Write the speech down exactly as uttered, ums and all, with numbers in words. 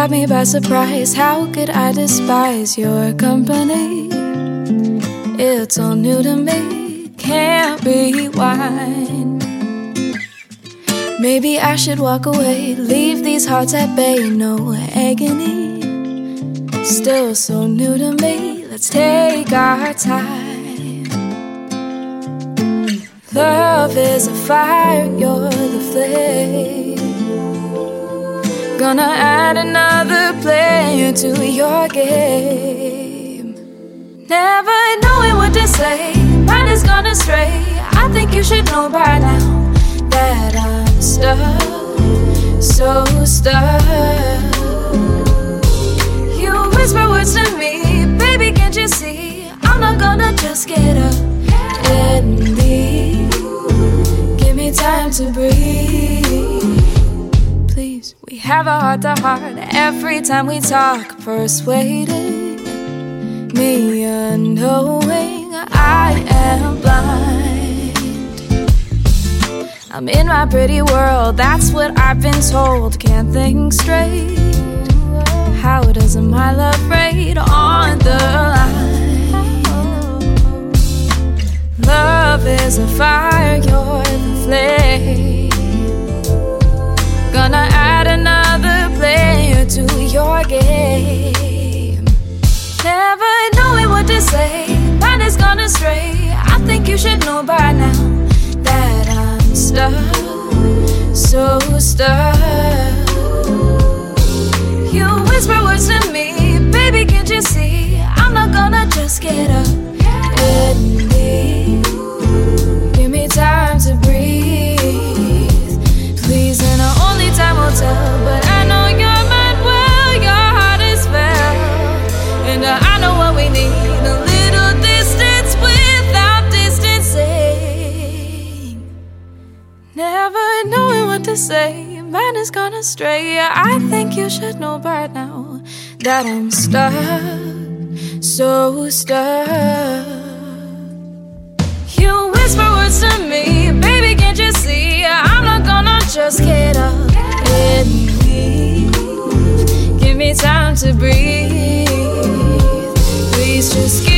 got me by surprise. How could I despise your company? It's all new to me, can't rewind. Maybe I should walk away, leave these hearts at bay. No agony, still so new to me. Let's take our time. Love is a fire, you're the flame. Gonna add another player to your game. Never knowing what to say, mind is gonna stray. I think you should know by now that I'm stuck, so stuck. You whisper words to me, baby, can't you see? I'm not gonna just get up and leave. Give me time to breathe. Please, we have a heart to heart every time we talk, persuading me unknowing I am blind. I'm in my pretty world, that's what I've been told. Can't think straight. How doesn't my love rate on the line? Love is a fire, you're the flame. Gonna add another player to your game. Never knowing what to say, mind is gonna stray. I think you should know by now that I'm stuck, so stuck. You whisper words to me, baby, can't you see? I'm not gonna just get up and leave. Give me time to breathe, please, and only time will tell. But I know you're mine well, your heart is fair, and I know what we need, a little distance without distancing. Never knowing what to say, man is gonna stray. I think you should know by now that I'm stuck, so stuck. You whisper words to me, baby, can't you see? I'm not gonna just get up and leave. Give me time to breathe, please just give